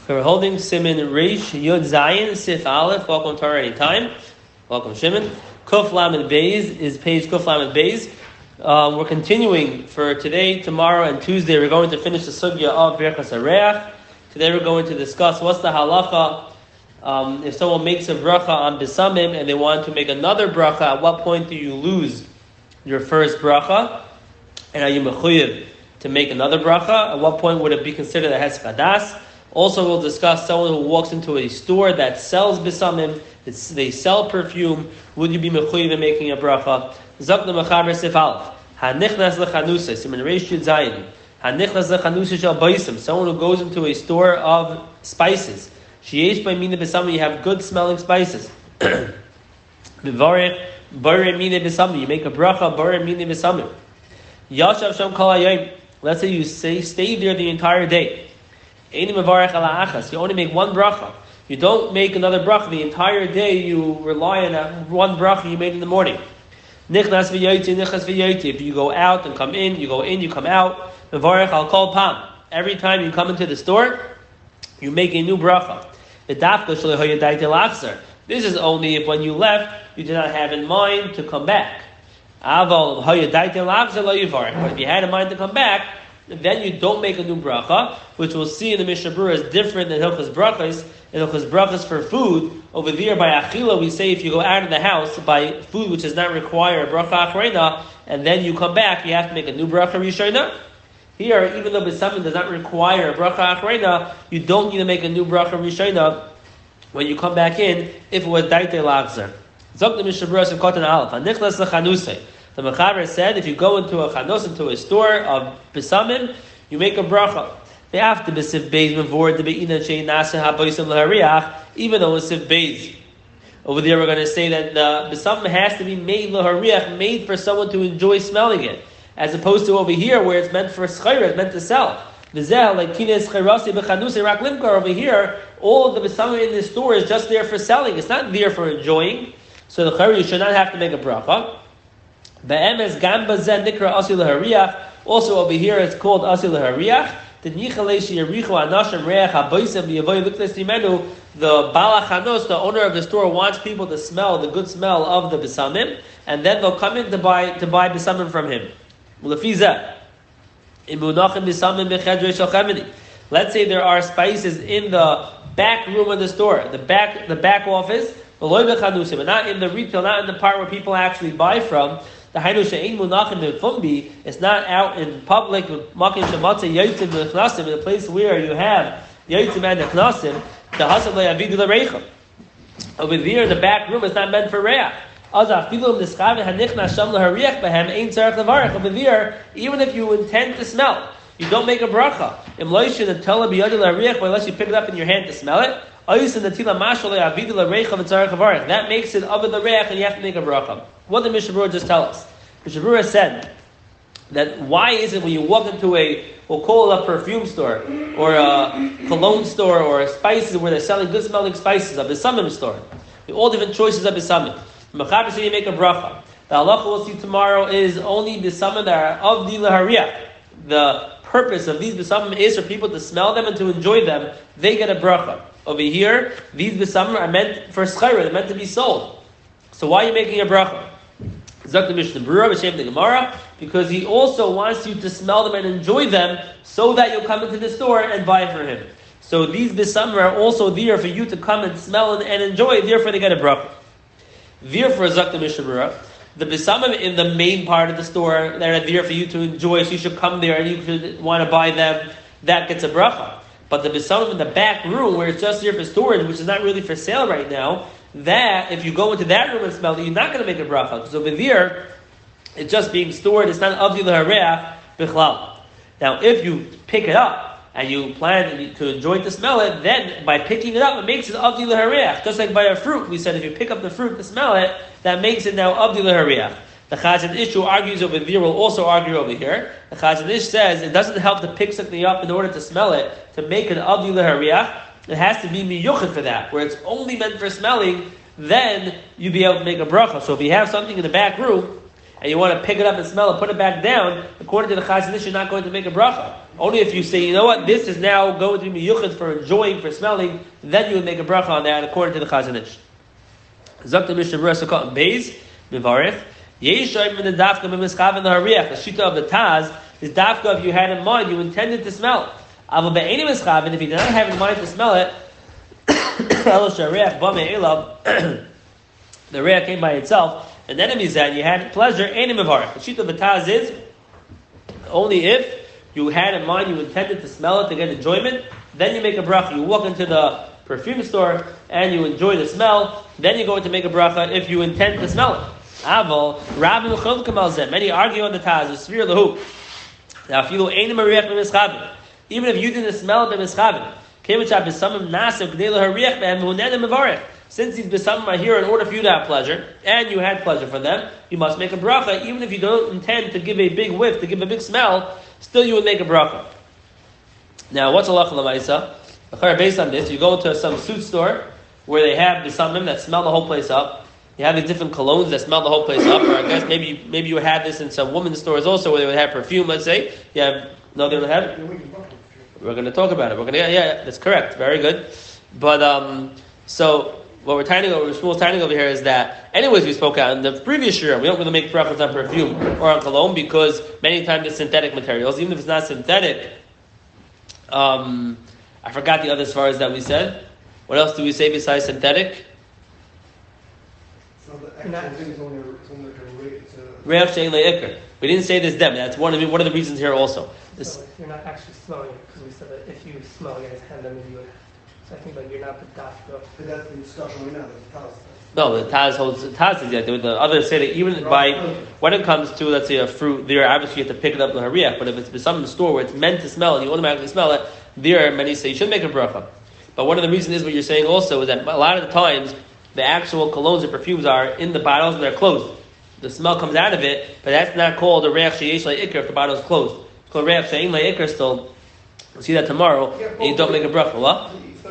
So we're holding Siman Reish Yud Zayin Sif Aleph. Welcome to Torah Anytime. Welcome Shimon. Kuf Lamed Beis is page Kuf Lamed Beis. We're continuing for today, tomorrow, and Tuesday. We're going to finish the sugya of Birchas Hareach. Today we're going to discuss what's the halacha if someone makes a bracha on Bisamim and they want to make another bracha. At what point do you lose your first bracha? And are you mechuyev to make another bracha? At what point would it be considered a hesek hadas? Also, we'll discuss someone who walks into a store that sells bisamim, they sell perfume. Would you be mechuyev in making a bracha? Zok Mechaber Sif Aleph. Hanichnas lechanusa, Siman Reish Yud Zayin. Hanichnas lechanusa shel baisim. Someone who goes into a store of spices. Sheyesh by mina bisamim. You have good smelling spices. Mivarech bare mina bisamim. You make a bracha bare mina bisamim. Yashav sham kol hayom. Let's say you stay there the entire day. You only make one bracha. You don't make another bracha. The entire day you rely on that one bracha you made in the morning. Nichnas v'yoti, nichnas v'yoti. If you go out and come in, you come out. Mevarech al kol pam. Every time you come into the store, you make a new bracha. This is only if when you left, you did not have in mind to come back. But if you had in mind to come back, then you don't make a new bracha, which we'll see in the Mishnah Berurah is different than Hilchos Brachos. In Hilchos Brachos for food, over there by Achila, we say if you go out of the house by food which does not require a bracha achrona, and then you come back, you have to make a new bracha rishona. Here, even though something does not require a bracha achrona, you don't need to make a new bracha rishona when you come back in, if it was daitei lachzer. Zok the Mishnah Berurah in Kotan Aleph. Hanichlas lechanusei. The Mechaber said, if you go into a chanos, into a store of bisamim, you make a bracha. After b'sif beis mevor the beina shein nasa haboisim lahariach, even though it's sif beis. Over there, we're going to say that the bisamim has to be made lahariach, made for someone to enjoy smelling it, as opposed to over here where it's meant for schayra, it's meant to sell. Like kines chayrasi b'chanusei rak limkar. Over here, all of the bisamim in this store is just there for selling. It's not there for enjoying. So the chayr, you should not have to make a bracha. Also over here it's called asil hariach. The balachanos, the owner of the store, wants people to smell the good smell of the bisamim, and then they'll come in to buy bisamim from him. Let's say there are spices in the back room of the store, the back office, but not in the retail, not in the part where people actually buy from. The Hainu she'ein munachim b'fumbi, it's not out in public, makim shematzeh yotzim v'chnasim, in a place where you have yotzim and chnasim, the hasav le'avidu l'reicham. Over there, the back room is not meant for reach. Over there, even if you intend to smell, you don't make a bracha. Unless you pick it up in your hand to smell it. That makes it of the reach, and you have to make a bracha. What did Mishnah Berurah just tell us? Mishnah Berurah said that why is it when you walk into we'll call it a perfume store, or a cologne store, or spices where they're selling good smelling spices, a bisamim store, all different choices of bisamim. Mechaber said you make a bracha. The halacha we'll see tomorrow is only bisamim that are of the lahariach. The purpose of these bisamim is for people to smell them and to enjoy them. They get a bracha. Over here, these bisamim are meant for schayra, they're meant to be sold. So why are you making a bracha? Zok the Mishnah Berurah b'shem the Gemara, because he also wants you to smell them and enjoy them, so that you'll come into the store and buy for him. So these bisamim are also there for you to come and smell and enjoy. Therefore, they get a bracha. Therefore, Zok the Mishnah Berurah, the bisamim in the main part of the store that are there for you to enjoy, so you should come there and you should want to buy them. That gets a bracha. But the bisamim in the back room, where it's just here for storage, which is not really for sale right now, that if you go into that room and smell it, you're not going to make a bracha, because over there it's just being stored. It's not avdi l'hareach bichlal. Now, if you pick it up and you plan to enjoy it to smell it, then by picking it up, it makes it avdi l'hareach. Just like by a fruit, we said if you pick up the fruit to smell it, that makes it now avdi l'hareach. The Chazon Ish who argues over there will also argue over here. The Chazon Ish says it doesn't help to pick something up in order to smell it, to make it avdi l'hareach. It has to be miyuchad for that, where it's only meant for smelling, then you'd be able to make a bracha. So if you have something in the back room, and you want to pick it up and smell it, put it back down, according to the Chazon Ish, you're not going to make a bracha. Only if you say, you know what, this is now going to be miyuchad for enjoying, for smelling, then you would make a bracha on that according to the Chazon Ish. Zok the Mishnah Berurah Sukkot Beis Mivarech. Yeshoim in the dafka b'mischav in the hariach. The shita of the Taz is dafka if you had in mind, you intended to smell. Aval be'eni mischav, and if you did not have in mind to smell it, el shariach b'mei elav, the reach came by itself, and then you had pleasure, any mivarech. The shita of the Taz is only if you had in mind, you intended to smell it to get enjoyment, then you make a bracha. You walk into the perfume store and you enjoy the smell, then you're going to make a bracha if you intend to smell it. Aval, Rabbi Mechol Kamal Zeh. Many argue on the Taz, the Sfir Lahu. Now, if you do any mariach b'mischavin, even if you didn't smell it b'mischavin, Kevachah b'samim nasev k'dei lahariach b'hem v'hunenem mevarech. Since these b'samim are here in order for you to have pleasure, and you had pleasure for them, you must make a bracha, even if you don't intend to give a big whiff, to give a big smell, still you would make a bracha. Now, what's halacha l'maisa? Based on this, you go to some suit store where they have b'samim that smell the whole place up. You have these different colognes that smell the whole place up, or I guess maybe you would have this in some women's stores also where they would have perfume, let's say. They don't have it? We're going to talk about it. Yeah, that's correct. Very good. But, so, what Shmuel's trying over here is that, anyways, we spoke out in the previous year, we don't really make preference on perfume or on cologne because many times it's synthetic materials. Even if it's not synthetic, I forgot the other svaras that we said. What else do we say besides synthetic? Reach she'ein le'ikr. We didn't say this them. That's one of the reasons here also. So you're not actually smelling it because we said that if you smell it, then maybe you would have to. So I think that you're not the dafka. But that's the discussion right now. No, the Taz holds the Taz is that the others say that even by when it comes to, let's say, a fruit, there obviously you have to pick it up in the hariach. But if it's some in the store where it's meant to smell and you automatically smell it, there many say you should make a bracha. But one of the reasons is what you're saying also is that a lot of the times the actual colognes and perfumes are in the bottles and they're closed. The smell comes out of it, but that's not called a reach sheyesh le'ikr if the bottle is closed. It's called reach she'ein le'ikr still. We'll see that tomorrow, and you don't make a bracha. What?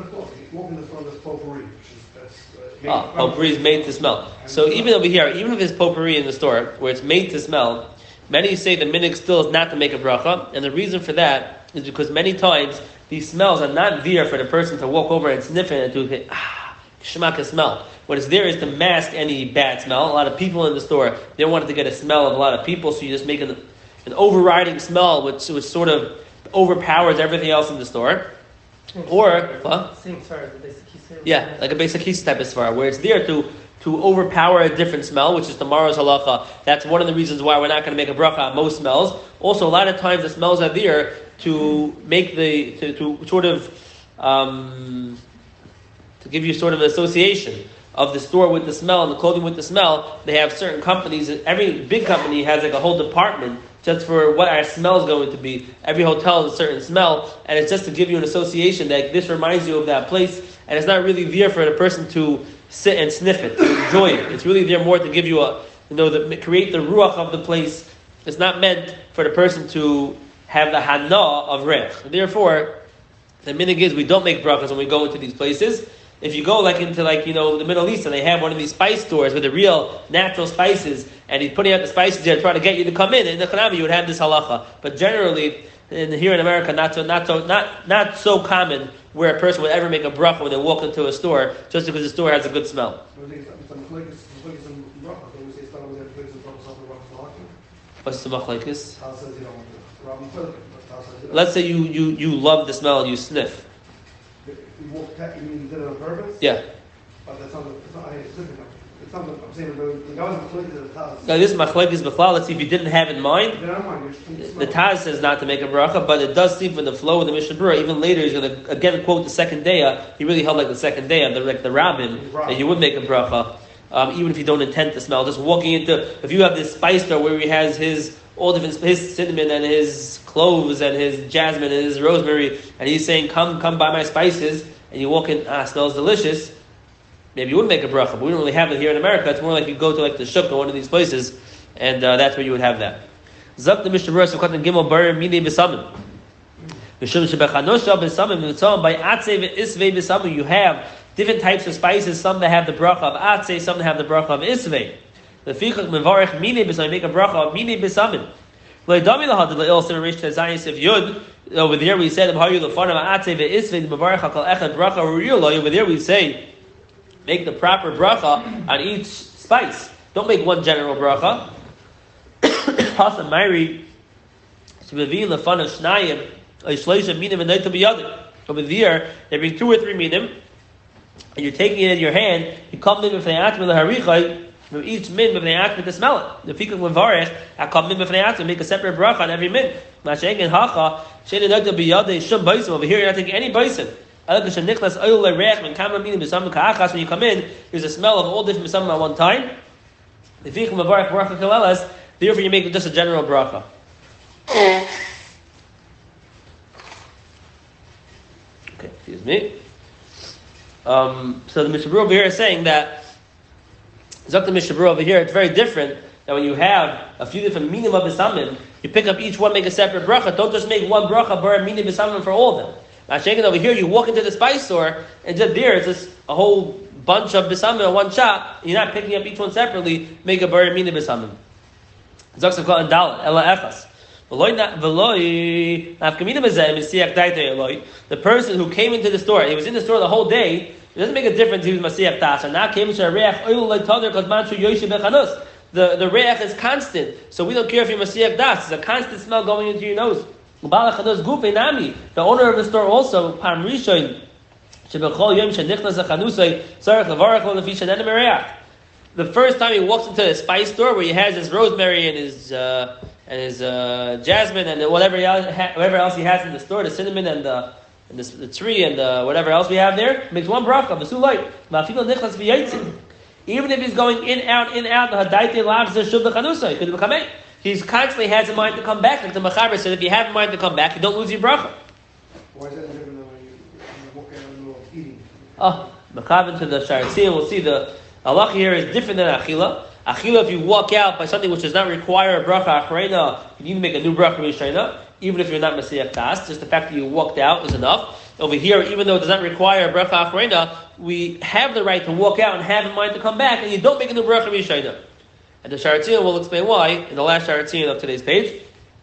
Potpourri is made to smell. So even over here, even if there's potpourri in the store where it's made to smell, many say the minhag still is not to make a bracha, and the reason for that is because many times these smells are not there for the person to walk over and sniff it and to shmaka smell. What is there is to mask any bad smell. A lot of people in the store, they wanted to get a smell of a lot of people, so you just make an overriding smell which sort of overpowers everything else in the store. Or same as far as the basic kisei. Yeah, like a basic kisei type of svara, where it's there to overpower a different smell, which is tomorrow's halacha. That's one of the reasons why we're not going to make a bracha on most smells. Also, a lot of times the smells are there to make to sort of to give you sort of an association of the store with the smell and the clothing with the smell. They have certain companies. Every big company has like a whole department just for what our smell is going to be. Every hotel has a certain smell, and it's just to give you an association that this reminds you of that place, and it's not really there for the person to sit and sniff it, to enjoy it. It's really there more to give you create the ruach of the place. It's not meant for the person to have the hana of rech. Therefore, the minhag is we don't make brachas when we go into these places. If you go into the Middle East and they have one of these spice stores with the real natural spices, and he's putting out the spices there to try to get you to come in the Chanami, you would have this halacha. But generally, here in America, not so common where a person would ever make a bracha when they walk into a store just because the store has a good smell. What's the machlekes? Let's say you love the smell and you sniff. You did it on purpose? Yeah. But that's not I'm saying the guy was machlekes at the Taz. Now this machlekes b'chlal. Let's see if you didn't have in mind. The Taz says not to make a bracha, but it does seem from the flow of the Mishnah Berurah. Even later, he's going to again quote the second day. He really held like the second day, like the rabbin, that you would make a bracha, even if you don't intend to smell. Just walking into, if you have this spice store where he has his cinnamon and his cloves and his jasmine and his rosemary, and he's saying, "Come buy my spices," and you walk in, smells delicious. Maybe you would make a bracha, but we don't really have it here in America. It's more like you go to the shuk or one of these places, and that's where you would have that. Zak the Mishnah Berurah Sukkot Gimel Bar Minei B'Samim. Mishum shebechanosha b'samim mitzvah by atzei ve'isvei b'samim. You have different types of spices. Some that have the bracha of atzei, some that have the bracha of isvei. The fichach mevarich minei b'samim. Make a bracha of minei b'samim. If over there we said over there we say make the proper bracha on each spice. Don't make one general bracha. Over there they bring 2 or 3 minim, and you're taking it in your hand. You come in with the from each min with the to smell it. The fikuk levarech, I come in with the make a separate bracha on every min. Masheng and hacha, shein enagda biyade shum baisim. Over here, you're not taking any baisim. When you come in, there's a smell of all different besamim at one time. The fikuk levarech bracha kalelas. Therefore, you make just a general bracha. Okay, excuse me. So the Mishnah Berurah over here is saying that Zakta Mishnah Berurah over here, it's very different that when you have a few different minim of besamim, you pick up each one, make a separate bracha. Don't just make one bracha bar minim besamim for all of them. Now, shaking over here, you walk into the spice store, and just there, it's just a whole bunch of besamim in one shop. You're not picking up each one separately, make a bar minim besamim. Zakta Kol and Dalet, Ela Echas. The person who came into the store, he was in the store the whole day. It doesn't make a difference if he was Masiyach Das. And now came to a reach the reach is constant, so we don't care if you're Masiyach Das. It's a constant smell going into your nose. The owner of the store also Pam Rishon the first time he walks into a spice store where he has his rosemary and his jasmine and whatever else he has in the store, the cinnamon and the tree and whatever else we have there, makes one bracha. Even if he's going in, out, he's constantly has in mind to come back. Like the Mechaber said, if you have in mind to come back, you don't lose your bracha. Why is that different than when you walk out in the middle of eating? Mechaber to the Sharetziyah, we'll see the halacha here is different than Achila. Achila, if you walk out by something which does not require a bracha achrayna, you need to make a new bracha rishayna, even if you're not Masiyach Das. Just the fact that you walked out is enough. Over here, even though it does not require a bracha achrayna, we have the right to walk out and have in mind to come back, and you don't make a new bracha rishayna. And the Sharetziyah will explain why in the last Sharetziyah of today's page.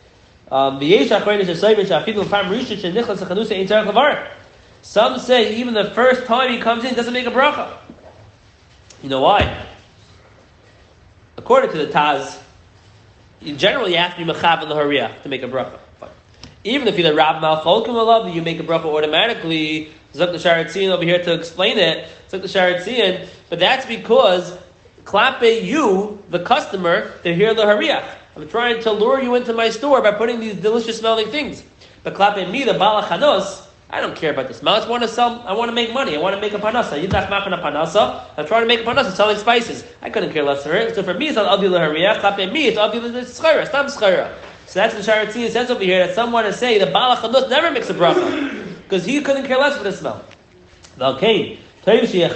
Some say even the first time he comes in doesn't make a bracha. You know why? According to the Taz, generally you have to be mechav in the hariyah to make a bracha. But even if you're the Rab Malcholkim Alav, you make a bracha automatically. Zok the Sharetziyah over here to explain it. Zok the Sharetziyah, but that's because klape you, the customer, to hear the hariyah. I'm trying to lure you into my store by putting these delicious smelling things. But klape me, the balachanos, I don't care about the smell. I just want to sell. I want to make money. I want to make a panasa. Yidach machan a panasa. I'm trying to make a panasa selling spices. I couldn't care less for it. So for me, it's not avdi l'hariyah. Klape me, it's avdi l'schayra. It's not schayra. So that's what Sharetziyah says over here, that someone is saying the balachanus never makes a bracha because he couldn't care less for the smell. Okay. He should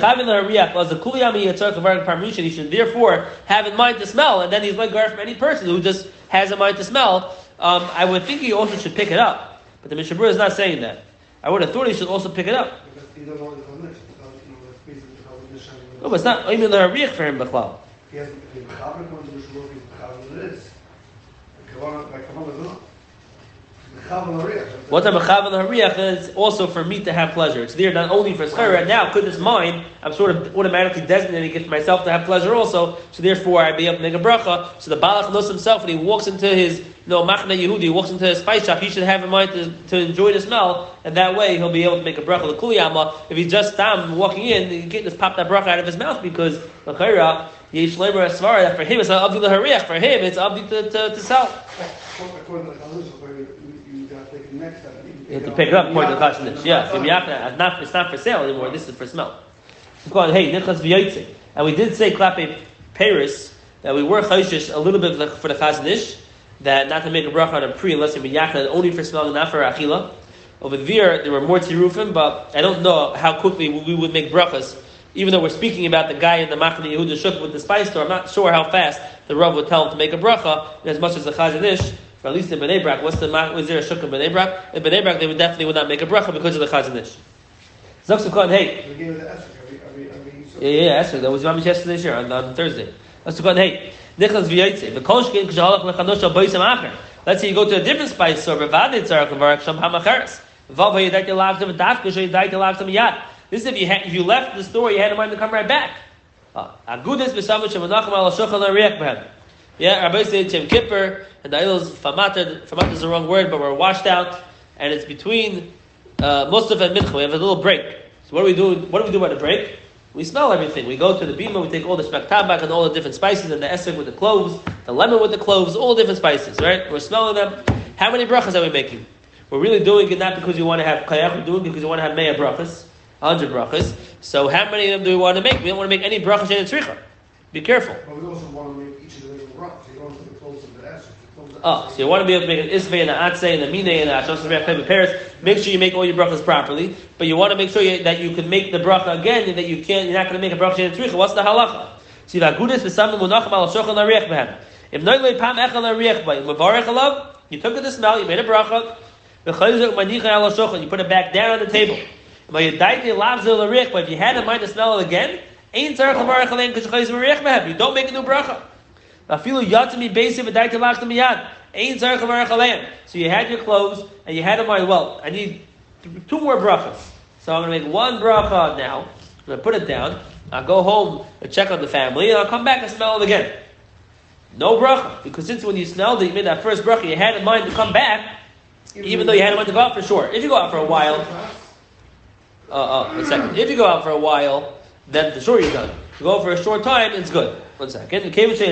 therefore have in mind to smell, and then he's like guard from any person who just has in mind to smell. I would think he also should pick it up, but the Mishnah Berurah is not saying that. I would have thought he should also pick it up. Because he doesn't want the connection. No, but it's not even the hariyah for him, Bechlal. He has the Mechaber comes to the Shuluk, he's Mechaber it is. Like Kavanah is not. What I'm mechav and the hariyah is also for me to have pleasure. It's there not only for schayra. Now, goodness mine, I'm sort of automatically designating it for myself to have pleasure also. So therefore, I be able to make a bracha. So the balach knows himself when he walks into his machne Yehudi, he walks into his spice shop. He should have in mind to enjoy the smell, and that way he'll be able to make a bracha. The kuliyama, if he just walking in, he can't just pop that bracha out of his mouth because the chayra yesh lemer asvara. That for him it's not abdi l'hariyah. For him it's abdi to sell. According to the you got to take the next step. You have to pick it up according to the Kashnish. Yeah, so it's not for sale anymore. This is for smell. Hey, nichlas v'yotze, and we did say klape Paris that we were chayshish a little bit for the Chazanish that not to make a bracha on a pri unless you're miyachna, only for smelling, not for achila. Over there were more tirufim, but I don't know how quickly we would make brachas. Even though we're speaking about the guy in the Machne Yehuda Shuk with the spice store, I'm not sure how fast the Rav would tell him to make a bracha, as much as the Chazanish. Or at least in Bnei Brak, was there a shuk in Bnei Brak? In Bnei Brak, they would not make a bracha because of the Chazanish. Zaksukan, hey. We gave it to Esrik. Yeah, Esrik. That was Mamish yesterday, sure, on Thursday. Zaksukan, hey. Nichlas v'yotze. V'kolshkin k'shalach lechanosha b'yisam acher. Let's say you go to a different spice store, this is if you left the store, you had in mind to come right back. Yeah, Rabbi said Yom Kippur, and the idols famated. Famated is the wrong word, but we're washed out, and it's between Musaf and Mincha. We have a little break. So what do we do? What do we do by the break? We smell everything. We go to the bima, we take all the shmek tabak and all the different spices, and the esrog with the cloves, the lemon with the cloves, all different spices, right? We're smelling them. How many brachas are we making? We're really doing it not because you want to have kayach, we're doing it because you want to have 100 brachas, 100 brachas. So how many of them do we want to make? We don't want to make any brachas in tzricha. Be careful. But we also want to make each individual brachas. You don't want to put the cloves of the esrog. So you want to be able to make an isvei and an atzei and a mine and an ashos Paris. Make sure you make all your brachas properly, but you want to make sure that you can make the bracha again, and that you can't. You're not going to make a bracha in tzricha. What's the halacha? See the agudis v'samim munacham al shochan l'riach behem. If noilei pam echal l'riach by mevarich alav, you took it to smell, you made a bracha. V'chayzuk manicha al shochan, you put it back down on the table. But if you had in mind to smell it again, ain't tzarich l'varich alein because chayzuk l'riach behem. You don't make a new bracha. So you had your clothes and you had in mind, well, I need 2 more brachas. So I'm going to make 1 bracha now. I'm going to put it down. I'll go home and check on the family, and I'll come back and smell it again. No bracha, because since when you smelled it, you made that first bracha, you had in mind to come back, even though you had in mind to go out for sure. If you go out for a while, one second. If you go out for a while, then for sure you're done. If you go out for a short time, it's good. One second. If you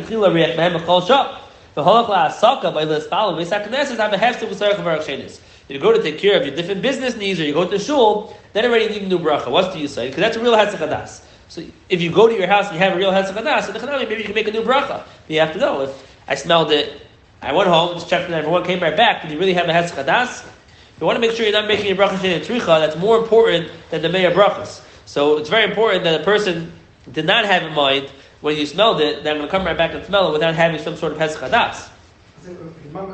go to take care of your different business needs, or you go to shul, then already you need a new bracha. What's do you say? Because that's a real Hetzach Hadas. So if you go to your house and you have a real Hetzach Hadas, so maybe you can make a new bracha. But you have to know, if I smelled it, I went home, just checked and everyone came right back, did you really have a Hetzach Hadas? You want to make sure you're not making your bracha in a tricha, that's more important than the Meir brachas. So it's very important that a person did not have in mind, when you smelled it, that I'm going to come right back and smell it without having some sort of Hetzach Hadas. If you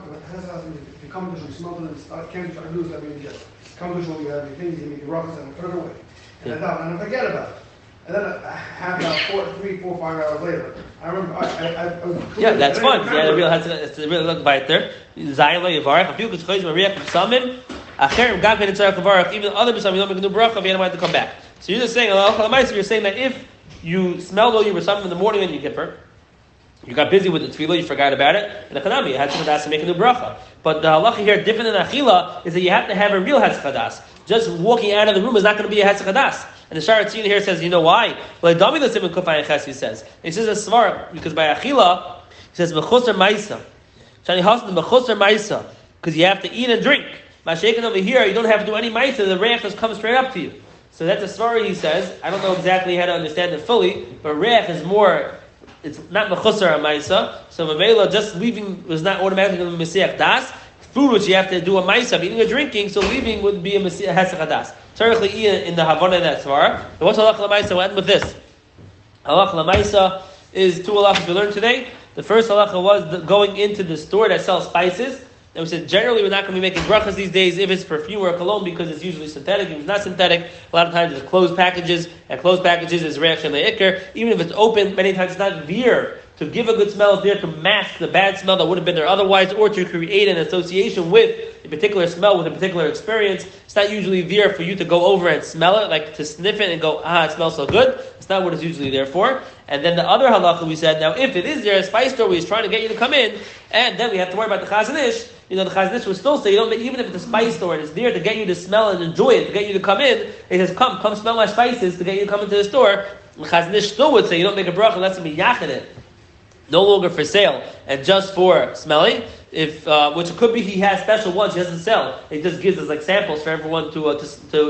come to smell it and start can't try to lose that means just come to you have your things, you make your brachas and turn away. And I forget about it. And then I have about 3, 4, 5 hours later. I remember I yeah, that's fun. Yeah, the real it's a real look by it there. Zayin lo yivarech. A few could choice mariach samim. Acherim gam pen tzarech yivarech. Even other b'samim you don't make a new bracha if you don't want to come back. So you're just saying, you're saying that if you smelled all your b'samim in the morning when you Kippur, you got busy with the tefillah, you forgot about it, and the chanami, you had to chadas to make a new bracha. But the halacha here, different than achila, is that you have to have a real hetzach hadas. Just walking out of the room is not going to be a hetzach hadas. And the Shara Tzina here says, you know why? Well, Dami the Simon Kufay Ches, he says. He says a svar, because by achila, he says mechusar ma'isa. Shani hasan mechusar ma'isa, because you have to eat and drink. Mashaken over here, you don't have to do any ma'isa, the reach just comes straight up to you. So that's a svar, he says. I don't know exactly how to understand it fully, but reach is more, it's not mechusar ma'isa. So Mamela just leaving was not automatically a mesiach das. Food which you have to do a ma'isa, eating or drinking, so leaving would be a mesiach hesach hadas. Tzarech in the Havana in that svara. And what's halach l'maisa? We'll end with this. Halach l'maisa is 2 halachas we learned today. The first halacha was going into the store that sells spices. And we said generally we're not going to be making brachas these days if it's perfume or cologne because it's usually synthetic. If it's not synthetic, a lot of times it's closed packages, and closed packages is reaction le'ikr. Even if it's open, many times it's not veer. To give a good smell is there to mask the bad smell that would have been there otherwise, or to create an association with a particular smell, with a particular experience. It's not usually there for you to go over and smell it, like to sniff it and go, it smells so good. It's not what it's usually there for. And then the other halacha we said, now if it is there, a spice store where he's trying to get you to come in, and then we have to worry about the Chazon Ish. The Chazon Ish will still say, even if it's a spice store and it's there to get you to smell and enjoy it, to get you to come in, it says, come smell my spices to get you to come into the store. The Chazon Ish still would say, you don't make a bracha unless you miyachid it. No longer for sale and just for smelling. If which could be he has special ones he doesn't sell. He just gives us like samples for everyone to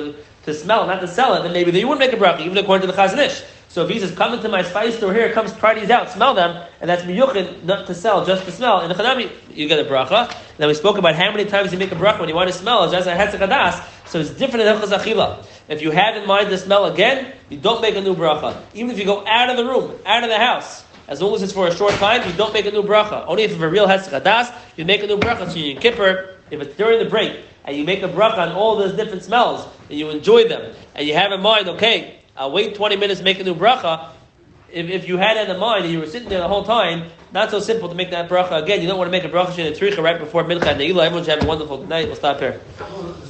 smell, not to sell it. Then maybe they wouldn't make a bracha, even according to the Chazon Ish. So if he says, "Come into my spice store here, come try these out, smell them," and that's miyuchin, not to sell, just to smell. In the Chanami, you get a bracha. Then we spoke about how many times you make a bracha when you want to smell. It's just a hetzach hadas. So it's different than hilchos achila. If you have in mind to smell again, you don't make a new bracha. Even if you go out of the room, out of the house. As long as it's for a short time, you don't make a new bracha. Only if it's a real hetzach hadas, you make a new bracha. So you Kippur, if it's during the break, and you make a bracha on all those different smells, and you enjoy them, and you have in mind, okay, I'll wait 20 minutes, make a new bracha, if you had that in mind and you were sitting there the whole time, not so simple to make that bracha again. You don't want to make a bracha in the tzricha right before mincha and ne'ilah. Everyone should have a wonderful night. We'll stop here.